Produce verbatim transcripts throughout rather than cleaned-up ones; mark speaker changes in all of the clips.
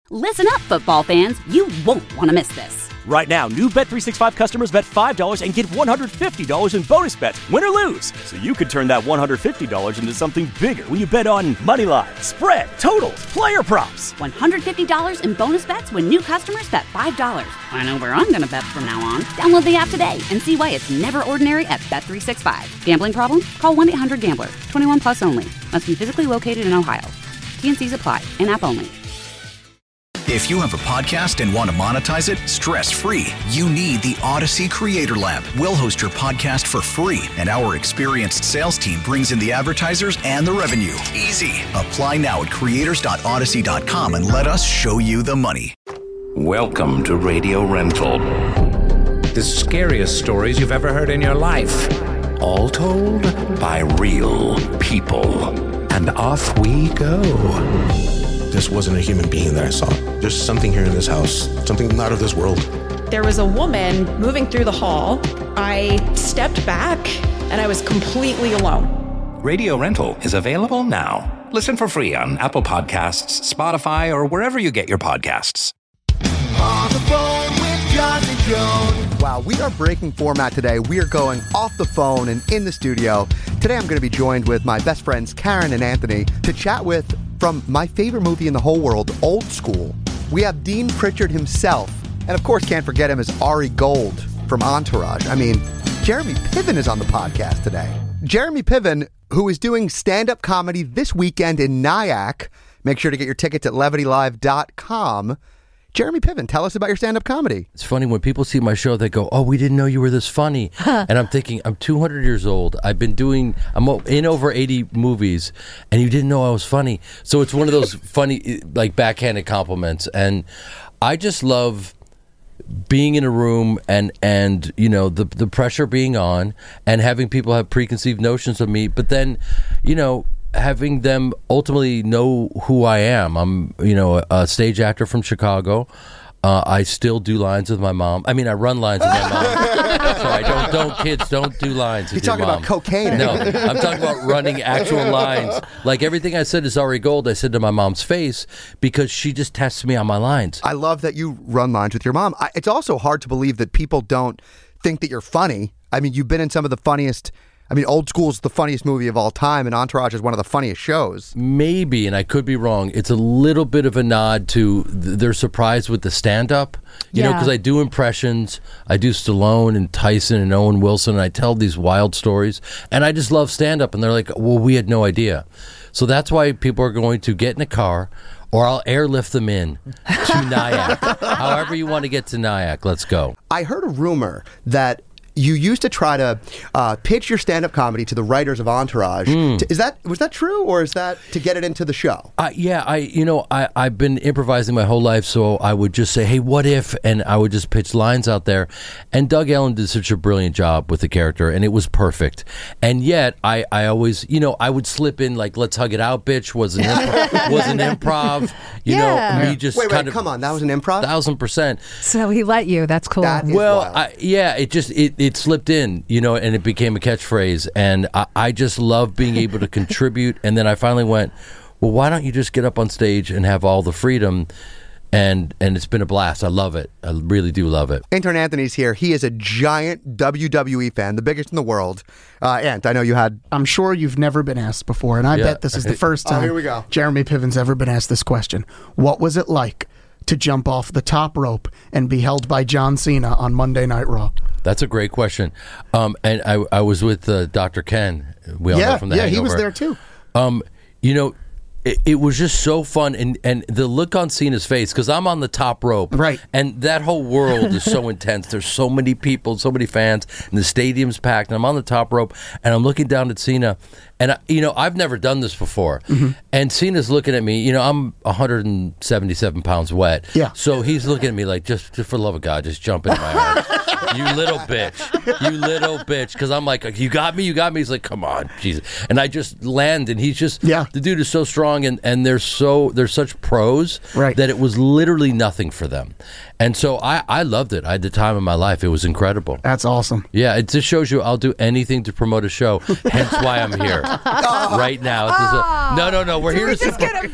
Speaker 1: Listen up, football fans. You won't want to miss this.
Speaker 2: Right now, new Bet three sixty-five customers bet five dollars and get one hundred fifty dollars in bonus bets, win or lose. So you could turn that one hundred fifty dollars into something bigger when you bet on money line, spread, totals, player props.
Speaker 1: one hundred fifty dollars in bonus bets when new customers bet five dollars. I know where I'm going to bet from now on. Download the app today and see why it's never ordinary at Bet three sixty-five. Gambling problem? Call one eight hundred gambler. twenty-one plus only. Must be physically located in Ohio. T and C's apply. In-app only.
Speaker 3: If you have a podcast and want to monetize it stress-free, you need the Odyssey Creator Lab. We'll host your podcast for free, and our experienced sales team brings in the advertisers and the revenue. Easy. Apply now at creators dot odyssey dot com and let us show you the money.
Speaker 4: Welcome to Radio Rental. The scariest stories you've ever heard in your life. All told by real people. And off we go.
Speaker 5: This wasn't a human being that I saw. There's something here in this house, something not of this world.
Speaker 6: There was a woman moving through the hall. I stepped back and I was completely alone.
Speaker 4: Radio Rental is available now. Listen for free on Apple Podcasts, Spotify, or wherever you get your podcasts.
Speaker 7: On the phone with John and Joan.
Speaker 8: Wow, we are breaking format today. We are going off the phone and in the studio. Today I'm going to be joined with my best friends, Karen and Anthony, to chat with, from my favorite movie in the whole world, Old School. We have Dean Pritchard himself, and of course can't forget him as Ari Gold from Entourage. I mean, Jeremy Piven is on the podcast today. Jeremy Piven, who is doing stand-up comedy this weekend in Nyack. Make sure to get your tickets at levity live dot com. Jeremy Piven, tell us about your stand-up comedy.
Speaker 9: It's funny when people see my show, they go, oh, we didn't know you were this funny. And I'm thinking, I'm two hundred years old. I've been doing, I'm in over eighty movies, and you didn't know I was funny. So it's one of those funny, like, backhanded compliments. And I just love being in a room and, and you know, the the pressure being on and having people have preconceived notions of me. But then, you know, having them ultimately know who I am. I'm, you know, a stage actor from Chicago. Uh, I still do lines with my mom. I mean, I run lines with my mom. Sorry, don't, don't, kids, don't do lines with
Speaker 8: You're
Speaker 9: your mom.
Speaker 8: talking about cocaine.
Speaker 9: No, I'm talking about running actual lines. Like everything I said is Ari Gold, I said to my mom's face because she just tests me on my lines.
Speaker 8: I love that you run lines with your mom. I, it's also hard to believe that people don't think that you're funny. I mean, you've been in some of the funniest... I mean, Old School is the funniest movie of all time, and Entourage is one of the funniest shows.
Speaker 9: Maybe, and I could be wrong. It's a little bit of a nod to th- they're surprised with the stand-up, you yeah. know, because I do impressions. I do Stallone and Tyson and Owen Wilson, and I tell these wild stories, and I just love stand-up, and they're like, well, we had no idea. So that's why people are going to get in a car, or I'll airlift them in to Nyack. However you want to get to Nyack, let's go.
Speaker 8: I heard a rumor that you used to try to uh, pitch your stand-up comedy to the writers of Entourage. Mm. Is that was that true, or is that to get it into the show?
Speaker 9: Uh, yeah, I you know I I've been improvising my whole life, so I would just say, hey, what if, and I would just pitch lines out there. And Doug Ellen did such a brilliant job with the character, and it was perfect. And yet, I, I always you know I would slip in like, let's hug it out, bitch. Was an improv, was an improv. You
Speaker 10: yeah.
Speaker 9: know, me just
Speaker 8: wait,
Speaker 9: kind
Speaker 8: wait,
Speaker 9: of,
Speaker 8: come on, that was an improv.
Speaker 9: Thousand percent.
Speaker 10: So he let you. That's cool.
Speaker 8: That is
Speaker 9: well,
Speaker 8: wild.
Speaker 9: I, yeah, it just it. it slipped in, you know, and it became a catchphrase. And I, I just love being able to contribute. And then I finally went, well, why don't you just get up on stage and have all the freedom? And and it's been a blast. I love it. I really do love it.
Speaker 8: Intern Anthony's here. He is a giant W W E fan, the biggest in the world. Uh, Ant, I know you had...
Speaker 11: I'm sure you've never been asked before, and I
Speaker 9: Yeah.
Speaker 11: bet this is the first time
Speaker 8: oh, here we go.
Speaker 11: Jeremy Piven's ever been asked this question. What was it like to jump off the top rope and be held by John Cena on Monday Night Raw?
Speaker 9: That's a great question. Um, and I, I was with uh, Doctor Ken. We all
Speaker 11: yeah,
Speaker 9: know from The
Speaker 11: yeah,
Speaker 9: Hangover.
Speaker 11: he was there too.
Speaker 9: Um, you know, it, it was just so fun, and, and the look on Cena's face, because I'm on the top rope,
Speaker 11: right?
Speaker 9: And that whole world is so intense. There's so many people, so many fans, and the stadium's packed. And I'm on the top rope, and I'm looking down at Cena, and I, you know, I've never done this before. Mm-hmm. And Cena's looking at me. You know, I'm one hundred seventy-seven pounds wet.
Speaker 11: Yeah.
Speaker 9: So he's looking at me like, just, just for the love of God, just jump into my arms. You little bitch. You little bitch. Because I'm like, you got me, you got me. He's like, come on, Jesus. And I just land, and he's just,
Speaker 11: yeah.
Speaker 9: the dude is so strong, and, and they're so, they're such pros
Speaker 11: right.
Speaker 9: that it was literally nothing for them. And so I, I loved it. I had the time of my life. It was incredible.
Speaker 11: That's awesome.
Speaker 9: Yeah, it just shows you I'll do anything to promote a show, hence why I'm here. right now. This is a- no, no, no. We're here to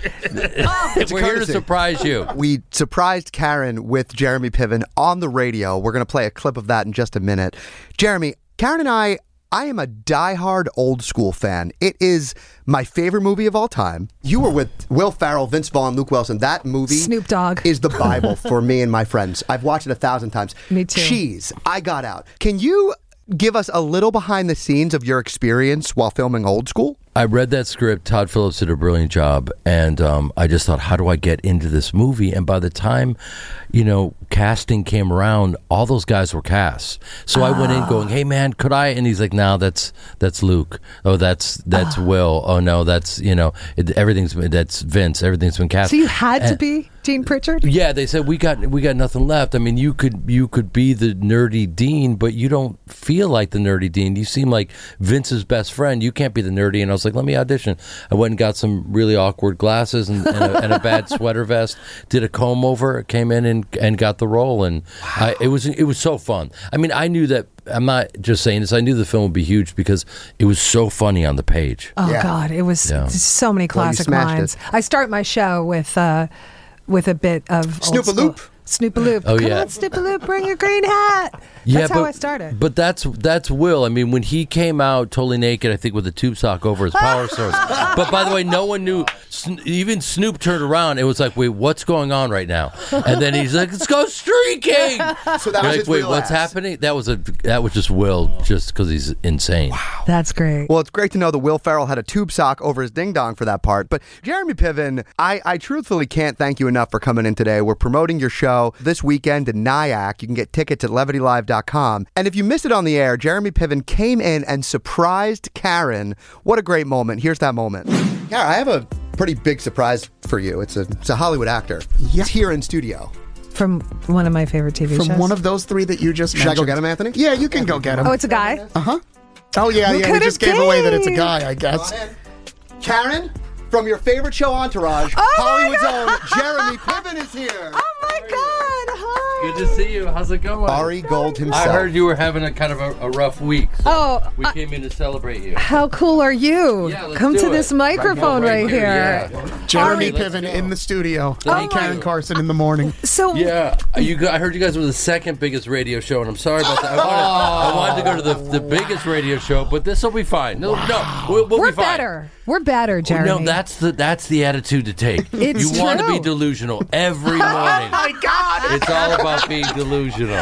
Speaker 9: surprise. We're here to surprise you.
Speaker 8: We surprised Karen with Jeremy Piven on the radio. We're going to play a clip of that in just a minute. Jeremy, Karen and I, I am a diehard old school fan. It is my favorite movie of all time. You were with Will Ferrell, Vince Vaughn, Luke Wilson. That movie
Speaker 10: Snoop Dogg
Speaker 8: is the Bible for me and my friends. I've watched it a thousand times.
Speaker 10: Me too.
Speaker 8: Cheese, I Got Out. Can you give us a little behind the scenes of your experience while filming Old School?
Speaker 9: I read that script. Todd Phillips did a brilliant job, and um, I just thought, how do I get into this movie? And by the time, you know, casting came around, all those guys were cast. So I went in going, "Hey, man, could I?" And he's like, "No, that's that's Luke. Oh, that's that's Will. Oh no, that's you know, it, everything's been, that's Vince. Everything's been cast."
Speaker 10: So you had
Speaker 9: and,
Speaker 10: to be Dean Pritchard?
Speaker 9: Yeah, they said we got we got nothing left. I mean, you could you could be the nerdy Dean, but you don't feel like the nerdy Dean. You seem like Vince's best friend. You can't be the nerdy. And I was like, let me audition. I went and got some really awkward glasses and, and, a, and a bad sweater vest. Did a comb over. Came in and, and got the role. And wow. I, it was it was so fun. I mean, I knew that. I'm not just saying this. I knew the film would be huge because it was so funny on the page.
Speaker 10: Oh
Speaker 8: yeah.
Speaker 10: God, it was
Speaker 9: Yeah.
Speaker 10: so many classic
Speaker 8: well,
Speaker 10: lines.
Speaker 8: it.
Speaker 10: I start my show with uh, with a bit of
Speaker 8: Snoop-a-loop.
Speaker 10: Snoop-a-loop.
Speaker 9: Oh,
Speaker 10: Come
Speaker 9: yeah.
Speaker 10: on, Snoop-a-loop, bring your green hat.
Speaker 9: Yeah,
Speaker 10: That's
Speaker 9: but,
Speaker 10: how I started.
Speaker 9: But that's that's Will. I mean, when he came out totally naked, I think with a tube sock over his power source. But by the way, no one knew. Even Snoop turned around. It was like, wait, what's going on right now? And then he's like, let's go streaking.
Speaker 8: So that was
Speaker 9: like,
Speaker 8: his
Speaker 9: wait,
Speaker 8: real
Speaker 9: what's
Speaker 8: ass.
Speaker 9: happening? That was a that was just Will, just because he's insane. Wow.
Speaker 10: That's great.
Speaker 8: Well, it's great to know that Will Ferrell had a tube sock over his ding dong for that part. But Jeremy Piven, I, I truthfully can't thank you enough for coming in today. We're promoting your show this weekend in Nyack. You can get tickets at levity live dot com. And if you missed it on the air, Jeremy Piven came in and surprised Karen. What a great moment. Here's that moment. Karen, I have a pretty big surprise for you. It's a, it's a Hollywood actor.
Speaker 11: Yeah.
Speaker 8: He's here in studio.
Speaker 10: From one of my favorite T V
Speaker 11: From
Speaker 10: shows.
Speaker 11: one of those three that you just
Speaker 8: Should I
Speaker 11: mentioned.
Speaker 8: go get him, Anthony?
Speaker 11: Yeah, you can go get him.
Speaker 10: Oh, it's a guy?
Speaker 11: Uh-huh. Oh, yeah,
Speaker 10: Who
Speaker 11: yeah.
Speaker 10: could
Speaker 11: We
Speaker 10: it
Speaker 11: just gave away that it's a
Speaker 10: be?
Speaker 11: guy, I guess.
Speaker 8: Go on in. Karen, from your favorite show, Entourage,
Speaker 10: Oh my
Speaker 8: Hollywood's
Speaker 10: God.
Speaker 8: own Jeremy Piven is here.
Speaker 10: Oh, my God. Hi.
Speaker 9: Good to see you. How's it going?
Speaker 8: Ari Gold himself.
Speaker 9: I heard you were having a kind of a, a rough week. So
Speaker 10: Oh,
Speaker 9: we
Speaker 10: I-
Speaker 9: came in to celebrate you.
Speaker 10: How cool are you?
Speaker 9: Yeah, let's
Speaker 10: Come
Speaker 9: do
Speaker 10: to
Speaker 9: it.
Speaker 10: this microphone
Speaker 9: Right
Speaker 10: right,
Speaker 9: here,
Speaker 10: here.
Speaker 9: yeah.
Speaker 11: Jeremy
Speaker 9: Let's
Speaker 11: Piven
Speaker 9: go.
Speaker 11: in the studio.
Speaker 10: Oh
Speaker 11: and Karen
Speaker 10: my-
Speaker 11: Carson in the morning.
Speaker 10: So,
Speaker 9: Yeah, you. gu- I heard you guys were the second biggest radio show, and I'm sorry about that. I wanted, I wanted to go to the, the biggest radio show, but this will be fine. No, no, we'll, we'll
Speaker 10: we're
Speaker 9: be fine.
Speaker 10: better. We're better, Jeremy.
Speaker 9: No, that's the that's the attitude to take.
Speaker 10: It's
Speaker 9: you want to
Speaker 10: true.
Speaker 9: be delusional every morning.
Speaker 11: My God!
Speaker 9: It's all about being delusional.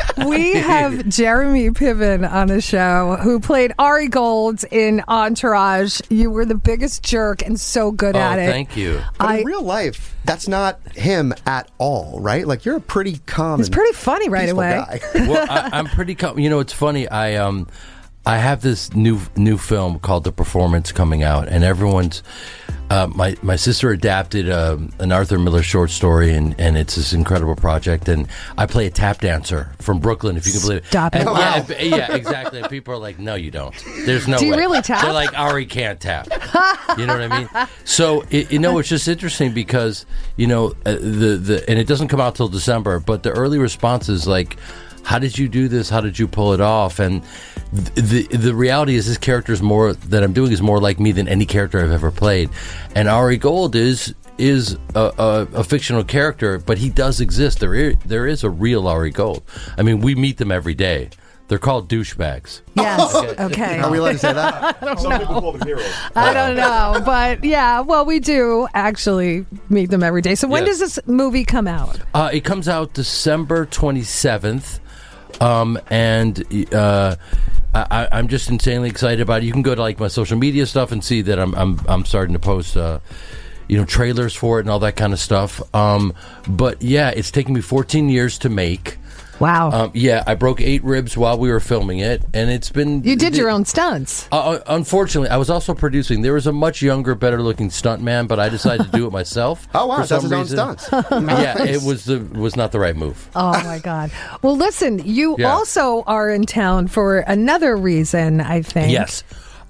Speaker 10: We have Jeremy Piven on the show, who played Ari Gold in Entourage. You were the biggest jerk and so good
Speaker 9: Oh,
Speaker 10: at it.
Speaker 9: thank you.
Speaker 8: But
Speaker 10: I,
Speaker 8: in real life, that's not him at all, right? Like, you're a pretty calm
Speaker 10: it's
Speaker 8: and
Speaker 10: pretty funny right
Speaker 8: peaceful
Speaker 10: away.
Speaker 8: guy.
Speaker 9: Well, I, I'm pretty. Com- you know, it's funny. I um, I have this new new film called The Performance coming out, and everyone's. Uh, my my sister adapted um, an Arthur Miller short story, and, and it's this incredible project. And I play a tap dancer from Brooklyn, if you can believe it.
Speaker 10: Stop it.
Speaker 9: And,
Speaker 10: Wow.
Speaker 9: yeah, and- yeah, exactly. And people are like, "No, you don't. There's no
Speaker 10: Do you
Speaker 9: way."
Speaker 10: really tap?
Speaker 9: They're like, "Ari can't tap." You know what I mean? So it, you know, it's just interesting because you know uh, the the and it doesn't come out till December, but the early response is like, how did you do this? How did you pull it off? And th- the the reality is, this character is more that I'm doing is more like me than any character I've ever played. And Ari Gold is is a, a, a fictional character, but he does exist. There is there is a real Ari Gold. I mean, we meet them every day. They're called douchebags.
Speaker 10: Yes. Okay.
Speaker 8: Are we allowed to say that?
Speaker 5: Some people call them heroes.
Speaker 10: I don't know, but yeah, well, we do actually meet them every day. So when
Speaker 9: Yes.
Speaker 10: does this movie come out?
Speaker 9: Uh, it comes out December twenty-seventh, um, and uh, I, I'm just insanely excited about it. You can go to like my social media stuff and see that I'm I'm, I'm starting to post, uh, you know, trailers for it and all that kind of stuff. Um, but yeah, it's taken me fourteen years to make.
Speaker 10: Wow.
Speaker 9: Um, yeah, I broke eight ribs while we were filming it, and it's been.
Speaker 10: You did your own stunts.
Speaker 9: Uh, unfortunately, I was also producing. There was a much younger, better-looking stuntman, but I decided to do it myself.
Speaker 8: Oh, wow,
Speaker 9: for
Speaker 8: does
Speaker 9: some
Speaker 8: his own
Speaker 9: reason.
Speaker 8: stunts.
Speaker 9: Yeah, it was the was not the right move.
Speaker 10: Oh my God. Well, listen, you
Speaker 9: Yeah.
Speaker 10: also are in town for another reason, I think.
Speaker 9: Yes.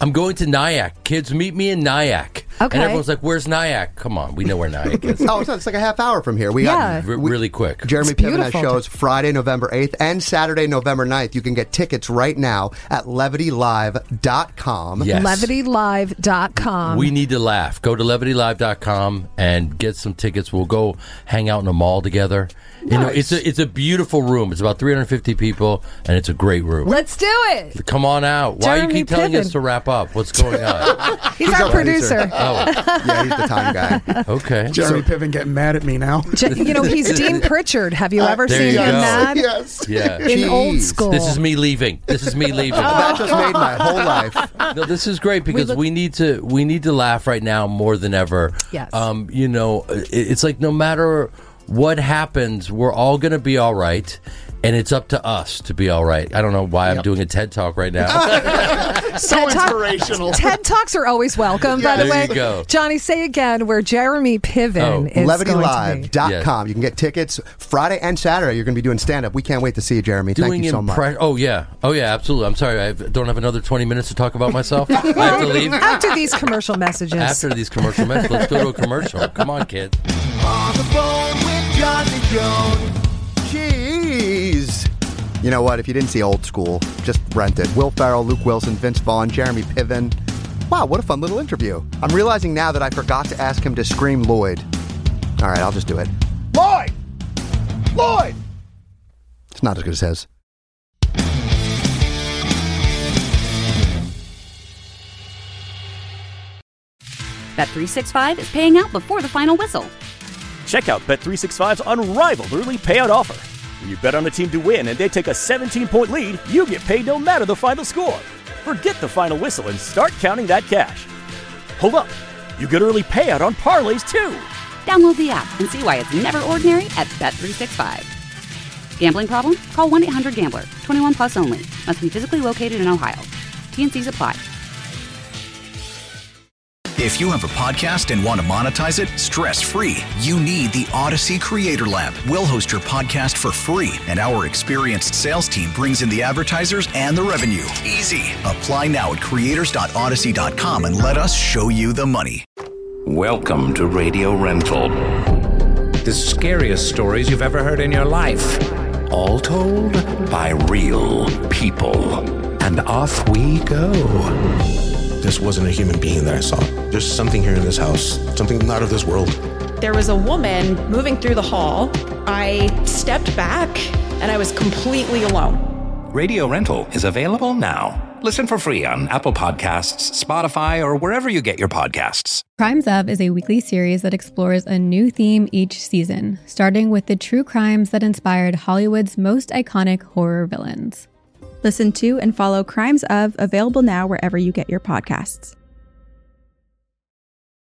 Speaker 9: I'm going to Nyack. Kids, meet me in Nyack.
Speaker 10: Okay.
Speaker 9: And everyone's like, where's Nyack? Come on, we know where Nyack is.
Speaker 8: Oh, so it's like a half hour from here. We
Speaker 10: Yeah.
Speaker 8: got
Speaker 9: R- really quick.
Speaker 8: Jeremy
Speaker 10: It's
Speaker 8: Piven has
Speaker 10: beautiful.
Speaker 8: shows Friday, November eighth and Saturday, November ninth. You can get tickets right now at levity live dot com.
Speaker 9: Yes.
Speaker 10: levity live dot com.
Speaker 9: We need to laugh. Go to levity live dot com and get some tickets. We'll go hang out in a mall together. You know, it's a it's a beautiful room. It's about three hundred fifty people, and it's a great room.
Speaker 10: Let's do it.
Speaker 9: Come on out. Why do you
Speaker 10: Jeremy
Speaker 9: keep telling
Speaker 10: Piven.
Speaker 9: us to wrap up? What's going on?
Speaker 10: He's, our producer.
Speaker 9: Oh,
Speaker 8: Yeah, he's the time guy.
Speaker 9: okay.
Speaker 11: Jeremy Piven getting mad at me now.
Speaker 10: Je- you know, he's Dean Pritchard. Have you ever
Speaker 9: There
Speaker 10: seen
Speaker 9: you
Speaker 10: him
Speaker 9: go.
Speaker 10: mad?
Speaker 11: Yes.
Speaker 9: Yeah.
Speaker 10: In old
Speaker 8: Jeez.
Speaker 10: school.
Speaker 9: This is me leaving. This is me leaving.
Speaker 8: That just made my whole life.
Speaker 9: No, this is great because we,
Speaker 10: look-
Speaker 9: need to we need to laugh right now more than ever.
Speaker 10: Yes.
Speaker 9: Um, you know, it, it's like no matter what happens, we're all going to be all right, and it's up to us to be all right. I don't know why I'm doing a TED Talk right now.
Speaker 11: So
Speaker 10: TED Talk-
Speaker 11: inspirational.
Speaker 10: TED Talks are always welcome, by the
Speaker 9: There
Speaker 10: way.
Speaker 9: you go.
Speaker 10: Johnny, say again where Jeremy Piven
Speaker 9: Oh,
Speaker 10: is
Speaker 8: levity
Speaker 10: going to
Speaker 8: live
Speaker 10: be.
Speaker 8: dot com. You can get tickets Friday and Saturday. You're going to be doing stand-up. We can't wait to see you, Jeremy. Thank
Speaker 9: Doing
Speaker 8: you so much.
Speaker 9: impre- Oh yeah, oh yeah, absolutely. I'm sorry, I have- don't have another twenty minutes to talk about myself. I have to leave
Speaker 10: After these commercial messages.
Speaker 9: after these commercial messages. Let's go to a commercial. Come on, kids.
Speaker 7: On the phone with Johnny Jones.
Speaker 8: Jeez. You know what? If you didn't see Old School, just rent it. Will Ferrell, Luke Wilson, Vince Vaughn, Jeremy Piven. Wow, what a fun little interview. I'm realizing now that I forgot to ask him to scream Lloyd. All right, I'll just do it. Lloyd! Lloyd! It's not as good as his.
Speaker 1: Bet three sixty-five is paying out before the final whistle.
Speaker 2: Check out Bet three sixty-five's unrivaled early payout offer. When you bet on a team to win and they take a seventeen-point lead, you get paid no matter the final score. Forget the final whistle and start counting that cash. Hold up. You get early payout on parlays, too.
Speaker 1: Download the app and see why it's never ordinary at Bet three sixty-five. Gambling problem? Call one eight hundred gambler. twenty-one plus only. Must be physically located in Ohio. T N Cs apply.
Speaker 3: If you have a podcast and want to monetize it stress-free, you need the Odyssey Creator Lab. We'll host your podcast for free, and our experienced sales team brings in the advertisers and the revenue. Easy. Apply now at creators dot odyssey dot com and let us show you the money.
Speaker 4: Welcome to Radio Rental. The scariest stories you've ever heard in your life. All told by real people. And off we go.
Speaker 5: This wasn't a human being that I saw. There's something here in this house, something not of this world.
Speaker 6: There was a woman moving through the hall. I stepped back and I was completely alone.
Speaker 4: Radio Rental is available now. Listen for free on Apple Podcasts, Spotify, or wherever you get your podcasts.
Speaker 12: Crimes Of is a weekly series that explores a new theme each season, starting with the true crimes that inspired Hollywood's most iconic horror villains.
Speaker 13: Listen to and follow Crimes Of, available now wherever you get your podcasts.